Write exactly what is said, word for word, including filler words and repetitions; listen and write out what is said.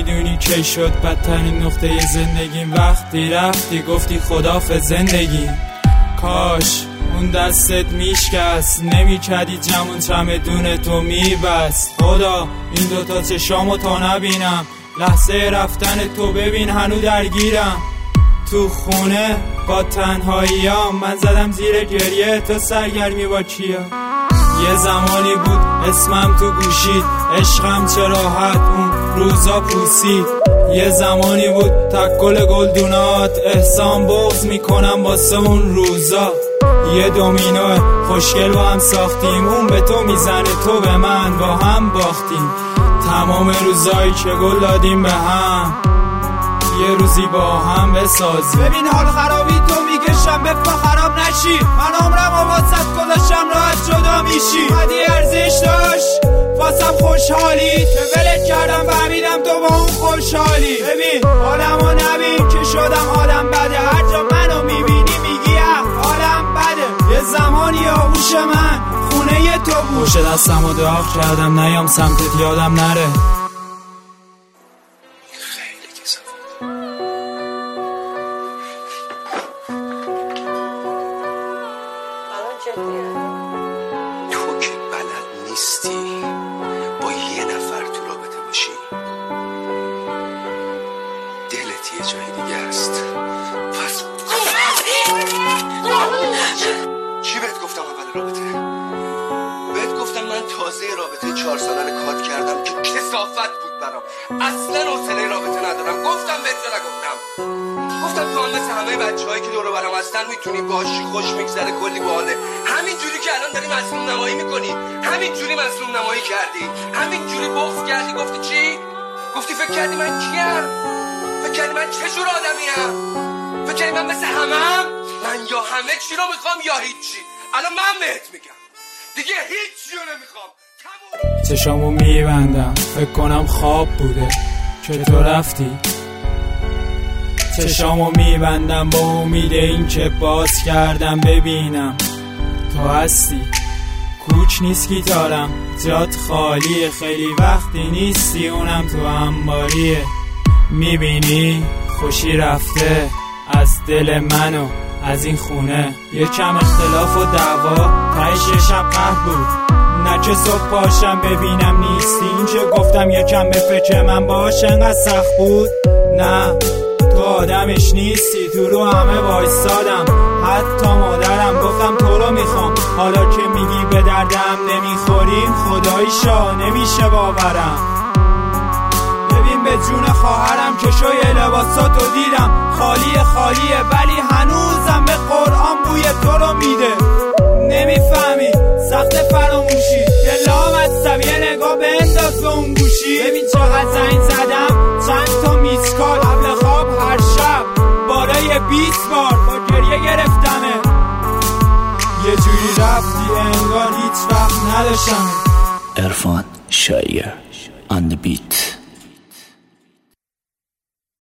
میدونی کی شد بدترین نقطه زندگیم؟ وقتی رفتی گفتی خداحافظ زندگی. کاش اون دستت میشکست، نمیکردی جمعون چمدون تو میبست. خدا این دوتا چشامو تا نبینم، لحظه رفتن تو ببین هنو درگیرم. تو خونه با تنهاییام من زدم زیر گریه، تو سرگرمی با کیا؟ یه زمانی بود اسمم تو گوشید، عشقم چه راحت اون روزا پوسید. یه زمانی بود تکل گلدونات، احسان بغض میکنم واسه اون روزا. یه دومینو خوشگل با هم ساختیم، اون به تو میزنه تو به من، با هم باختیم. تمام روزایی که گل دادیم به هم، یه روزی با هم بسازیم. ببین حال خرابی تو میکشم به پا خراب نشی، من عمرم و واسط گذاشتم راحت جدا میشی. مدی ارزش داشت واسم خوشحالی، که ولت کردم فهمیدم تو با اون خوشحالی. ببین حالمو نبین که شدم حالم بده، هر جا منو میبینی میگی اه حالم بده. یه زمانی آغوش من خونه ی تو بود، پشت دستم و داغ کردم نیام سمتت یادم نره. تو که بلد نیستی با یه نفر تو رابطه باشی، دلت یه جای دیگه است. پس چی بهت گفتم اول رابطه؟ بهت گفتم من تازه رابطه چهار ساله رو کات کردم که کثافت بود برام، اصلا حوصله رابطه ندارم. گفتم بهت نگفتم؟ گفتم تو هم مثل همه بچه هایی که دور و برم هستن میتونی باشی، خوش میگذره، کلی باحاله. همین جوری که الان داری مظلوم نمایی میکنی، همین جوری مظلوم نمایی کردی، همین جوری بغض کردی. گفتی چی؟ گفتی فکر کردی من کیم؟ فکر کردی من چه جور آدمیم؟ فکر کردی من مثل همم؟ من یا همه چی رو میخوام یا هیچی. الان من بهت میگم دیگه هیچی رو نمیخوام. چشامو میبندم فکر کنم خواب بوده که تو رفتی. چشامو میبندم با امید این که باز کردم ببینم تو هستی. کوچ نیست گیتارم جات خالیه، خیلی وقتی نیستی اونم تو انباریه. میبینی خوشی رفته از دل منو از این خونه. یکم اختلاف و دعوا تایش شب قهر بود، نه که صبح پاشم ببینم نیستی. این که گفتم یکم به فکر من باش انقدر سخت بود. نه تو آدمش نیستی، تو رو همه وایستادم، حتی مادرم گفتم تو رو میخوام. حالا که میگی به دردم نمیخوریم، خداییشا نمیشه باورم. ببین به جون خواهرم که شوی لباساتو دیدم، خالی خالیه ولی هنوزم به قرآن بوی تو رو میده. نمیفهمی سخت فراموشی، یه لامصب یه نگاه به انداز به اون گوشی. ببین چقدر زنگ زدم، چند تا میسکال قبل خواب هر شب، بالای بیست بار با گریه گرفتمه. یه جوری رفتی انگار هیچ وقت نداشتمه. عرفان شایر on the beat.